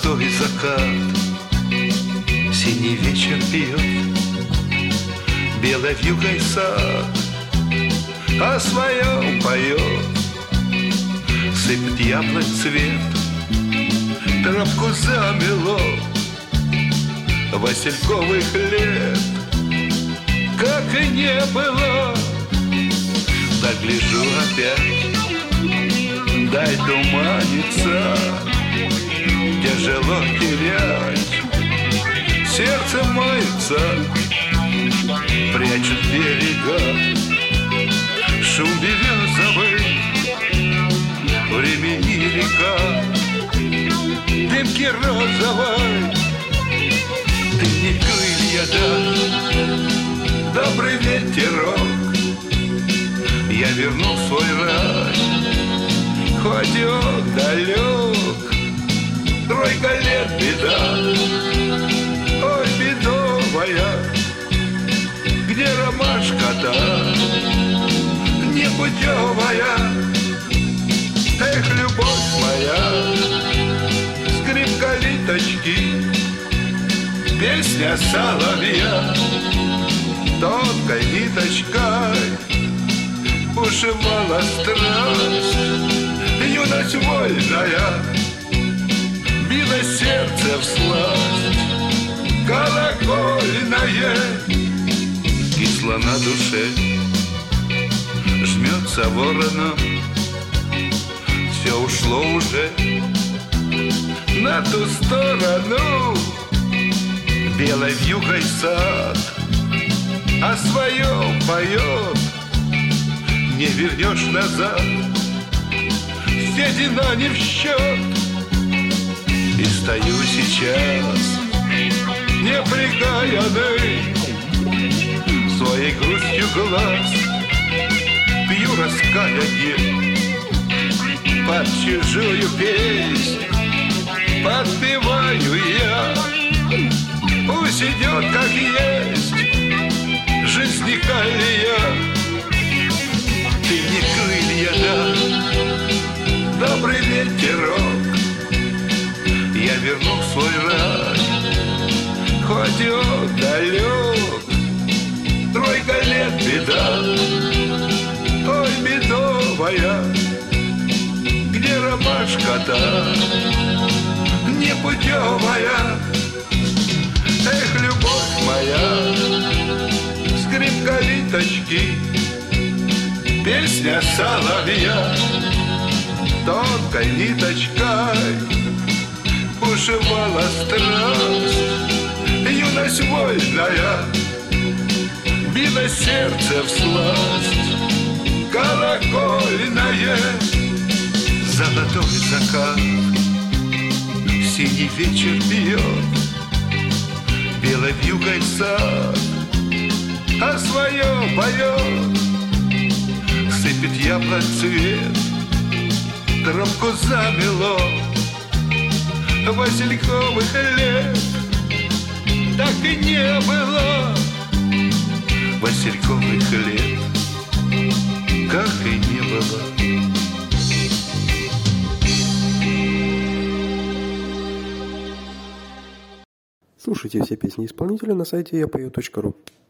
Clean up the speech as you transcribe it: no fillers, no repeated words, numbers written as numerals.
Золотой закат, синий вечер пьет, белой вьюгой сад о своем поет. Сыпет яблонь цвет, тропку замело, васильковых лет как и не было. Да гляжу опять, дай туманиться, тяжело терять, сердце мается, прячут берега, шум березовый, времени река, дымки розовой, ты не крылья дашь, добрый ветерок, я верну свой рай, хоть он далек, тройка лет беда, ой, бедовая, где ромашка-то непутевая, эх, любовь моя, скрип калиточки, песня соловья, тонкой ниточкой ушивала страсть, юность вольная, било сердце всласть, колокольное, кисло на душе, жмется вороном, все ушло уже на ту сторону, белой вьюгой сад о своем поет, не вернешь назад, седина не в счет. И стою сейчас, неприкаянный, своей грустью глаз, пью раскаянье, под чужую песнь подпеваю я. Пусть идет как есть, жизнь не калия, ты не крылья дашь, добрый ветерок, я верну свой рай, хоть он далек, тройка лет беда, ой, бедовая, где ромашка-то непутевая, эх, любовь моя, скрип калиточки, песня соловья, тонкой ниточкой ушивала страсть, юность вольная, било сердце всласть, колокольное, золотой закат, синий вечер пьет, белой вьюгой сад о своем поет, сыпет яблонь цвет, тропку замело, васильковых лет так и не было, васильковых лет как и не было. Слушайте все песни исполнителя на сайте yapeo.ru.